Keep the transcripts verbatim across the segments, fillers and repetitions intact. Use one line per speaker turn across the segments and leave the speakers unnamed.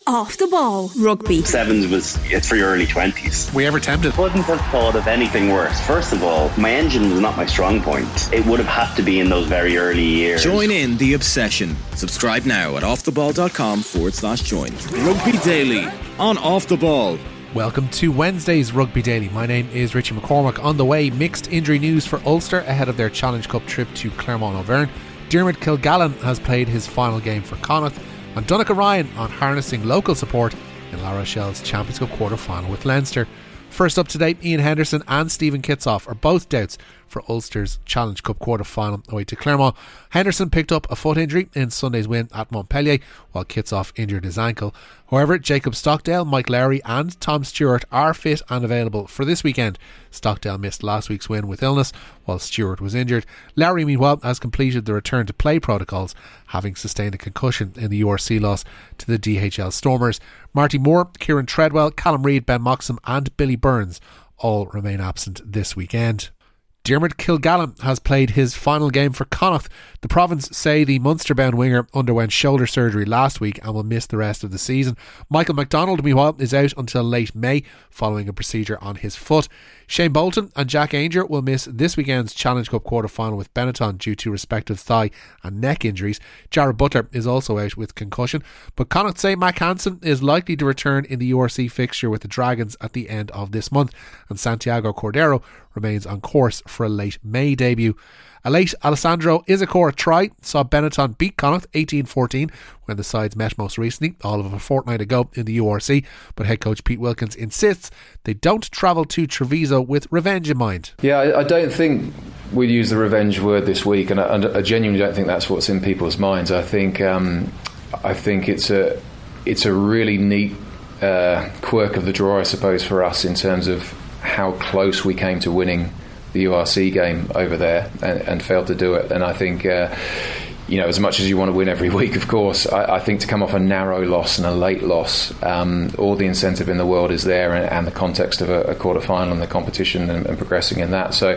Off the Ball Rugby.
Sevens was, it's for your early twenties.
Were you ever tempted?
Wouldn't have thought of anything worse. First of all, my engine was not my strong point. It would have had to be in those very early years.
Join in the obsession. Subscribe now at offtheball.com forward slash join. Rugby Daily on Off the Ball.
Welcome to Wednesday's Rugby Daily. My name is Richie McCormack. On the way, mixed injury news for Ulster ahead of their Challenge Cup trip to Clermont-Auvergne. Diarmuid Kilgallen has played his final game for Connacht. And Donncha Ryan on harnessing local support in La Rochelle's Champions Cup quarter-final with Leinster. First up today, Ian Henderson and Stephen Kitsoff are both doubts for Ulster's Challenge Cup quarter-final away to Clermont. Henderson picked up a foot injury in Sunday's win at Montpellier, while Kitsoff injured his ankle. However, Jacob Stockdale, Mike Lowry and Tom Stewart are fit and available for this weekend. Stockdale missed last week's win with illness, while Stewart was injured. Lowry, meanwhile, has completed the return to play protocols, having sustained a concussion in the U R C loss to the D H L Stormers. Marty Moore, Kieran Treadwell, Callum Reid, Ben Moxham and Billy Burns all remain absent this weekend. Diarmuid Kilgallen has played his final game for Connacht. The province say the Munster-bound winger underwent shoulder surgery last week and will miss the rest of the season. Michael McDonald, meanwhile, is out until late May following a procedure on his foot. Shane Bolton and Jack Ainger will miss this weekend's Challenge Cup quarter-final with Benetton due to respective thigh and neck injuries. Jared Butler is also out with concussion, but Connacht say Mac Hansen is likely to return in the U R C fixture with the Dragons at the end of this month, and Santiago Cordero remains on course for a late May debut. A late Alessandro Issacore try saw Benetton beat Connacht eighteen fourteen when the sides met most recently, all of a fortnight ago in the U R C, but head coach Pete Wilkins insists they don't travel to Treviso with revenge in mind.
Yeah, I, I don't think we'd use the revenge word this week, and I, and I genuinely don't think that's what's in people's minds. I think um, I think it's a it's a really neat uh, quirk of the draw, I suppose, for us in terms of how close we came to winning the U R C game over there and, and failed to do it. And I think uh, you know, as much as you want to win every week, of course, I, I think to come off a narrow loss and a late loss, um, all the incentive in the world is there, and, and the context of a, a quarter final and the competition and, and progressing in that. So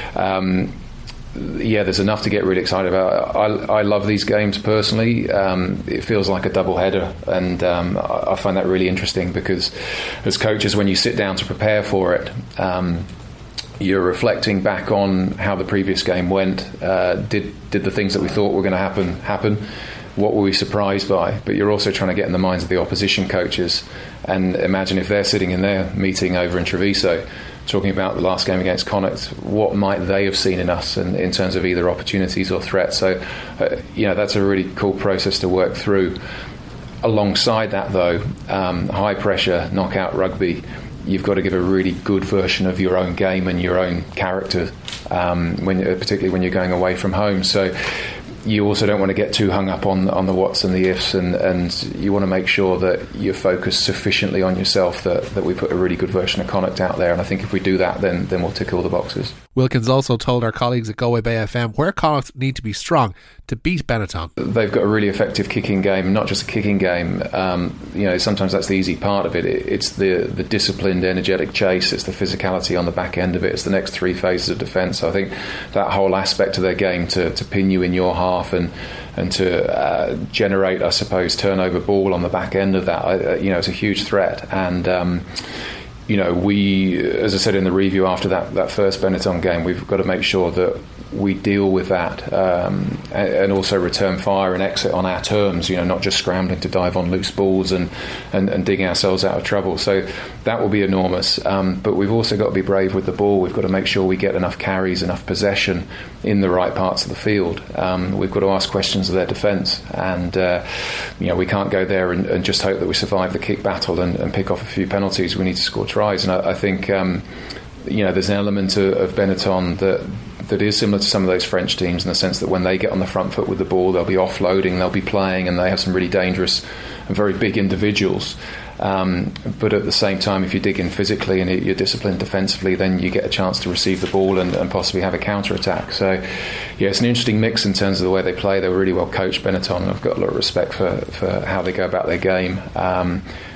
um, yeah, there's enough to get really excited about. I, I love these games personally. Um, it feels like a double header, and um, I, I find that really interesting because as coaches, when you sit down to prepare for it, um, you're reflecting back on how the previous game went. Uh, did did the things that we thought were going to happen happen? What were we surprised by? But you're also trying to get in the minds of the opposition coaches and imagine if they're sitting in their meeting over in Treviso talking about the last game against Connacht, what might they have seen in us in, in terms of either opportunities or threats? So, uh, you know, that's a really cool process to work through. Alongside that, though, um, high pressure knockout rugby, you've got to give a really good version of your own game and your own character, um, when particularly when you're going away from home. So you also don't want to get too hung up on on the whats and the ifs, and, and you want to make sure that you're focused sufficiently on yourself that, that we put a really good version of Connacht out there. And I think if we do that, then then we'll tick all the boxes.
Wilkins also told our colleagues at Galway Bay F M where Connacht need to be strong to beat Benetton.
They've got a really effective kicking game, not just a kicking game. Um, you know, sometimes that's the easy part of it. it. It's the, the disciplined, energetic chase. It's the physicality on the back end of it. It's the next three phases of defence. So I think that whole aspect of their game to, to pin you in your half and and to uh, generate, I suppose, turnover ball on the back end of that, uh, you know, it's a huge threat. And um, you know, we, as I said in the review after that, that first Benetton game, we've got to make sure that we deal with that um, and also return fire and exit on our terms, you know, not just scrambling to dive on loose balls and, and, and digging ourselves out of trouble. So that will be enormous. Um, but we've also got to be brave with the ball. We've got to make sure we get enough carries, enough possession in the right parts of the field. Um, we've got to ask questions of their defence. And, uh, you know, we can't go there and, and just hope that we survive the kick battle and, and pick off a few penalties. We need to score tries. And I, I think, um, you know, there's an element of, of Benetton that that is similar to some of those French teams in the sense that when they get on the front foot with the ball, they'll be offloading, they'll be playing, and they have some really dangerous and very big individuals. Um, but at the same time, if you dig in physically and you're disciplined defensively, then you get a chance to receive the ball and, and possibly have a counter-attack. So, yeah, it's an interesting mix in terms of the way they play. They're really well coached, Benetton, and I've got a lot of respect for, for how they go about their game. Um,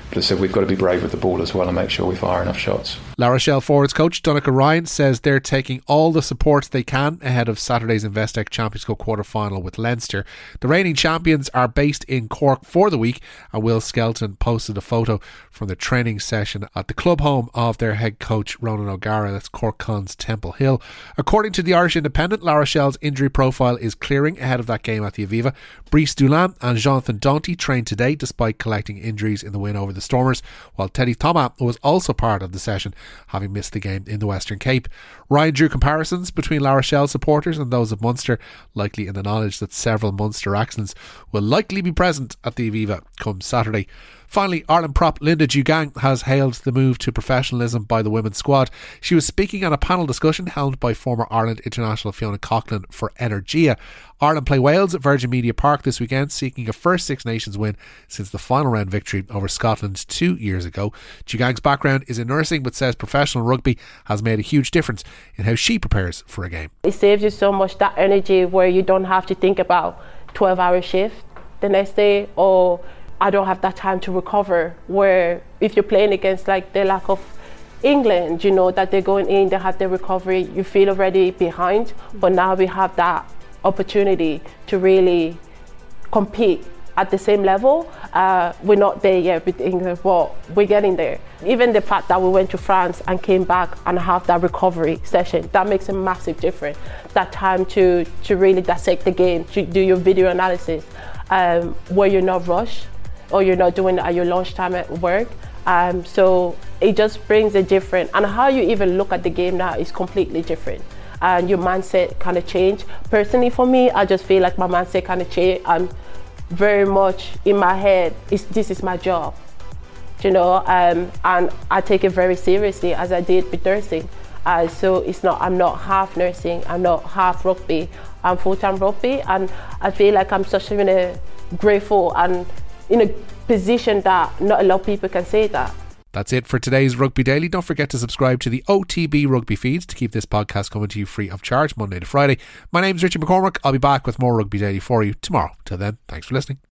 but I said we've got to be brave with the ball as well and make sure we fire enough shots.
La Rochelle forwards coach Donncha Ryan says they're taking all the support they can ahead of Saturday's Investec Champions Cup quarter-final with Leinster. The reigning champions are based in Cork for the week, and Will Skelton posted a photo from the training session at the club home of their head coach Ronan O'Gara. That's Cork Cons Temple Hill. According to the Irish Independent, La Rochelle's injury profile is clearing ahead of that game at the Aviva. Brice Dulin and Jonathan Danty trained today despite collecting injuries in the win over the Stormers, while Teddy Thomas was also part of the session, having missed the game in the Western Cape. Ryan drew comparisons between La Rochelle supporters and those of Munster, likely in the knowledge that several Munster accents will likely be present at the Aviva come Saturday. Finally, Ireland prop Linda Dugang has hailed the move to professionalism by the women's squad. She was speaking at a panel discussion held by former Ireland international Fiona Coughlin for Energia. Ireland play Wales at Virgin Media Park this weekend, seeking a first Six Nations win since the final round victory over Scotland two years ago. Dugang's background is in nursing, but says professional rugby has made a huge difference in how she prepares for a game.
It saves you so much, that energy where you don't have to think about twelve hour shift the next day, or I don't have that time to recover, where if you're playing against like the lack of England, you know, that they're going in, they have their recovery, you feel already behind, but now we have that opportunity to really compete at the same level. Uh, we're not there yet with England, but we're getting there. Even the fact that we went to France and came back and have that recovery session, that makes a massive difference. That time to, to really dissect the game, to do your video analysis, um, where you're not rushed, or you're not doing it at your lunchtime at work. Um, so it just brings a different, and how you even look at the game now is completely different. And your mindset kind of change. Personally for me, I just feel like my mindset kind of changed. I'm very much in my head, it's, this is my job, you know, um, and I take it very seriously as I did with nursing. Uh, so it's not, I'm not half nursing, I'm not half rugby, I'm full-time rugby, and I feel like I'm such in a grateful and in a position that not a lot of people can say that.
That's it for today's Rugby Daily. Don't forget to subscribe to the O T B Rugby feeds to keep this podcast coming to you free of charge Monday to Friday. My name's Richie McCormack. I'll be back with more Rugby Daily for you tomorrow. Till then, thanks for listening.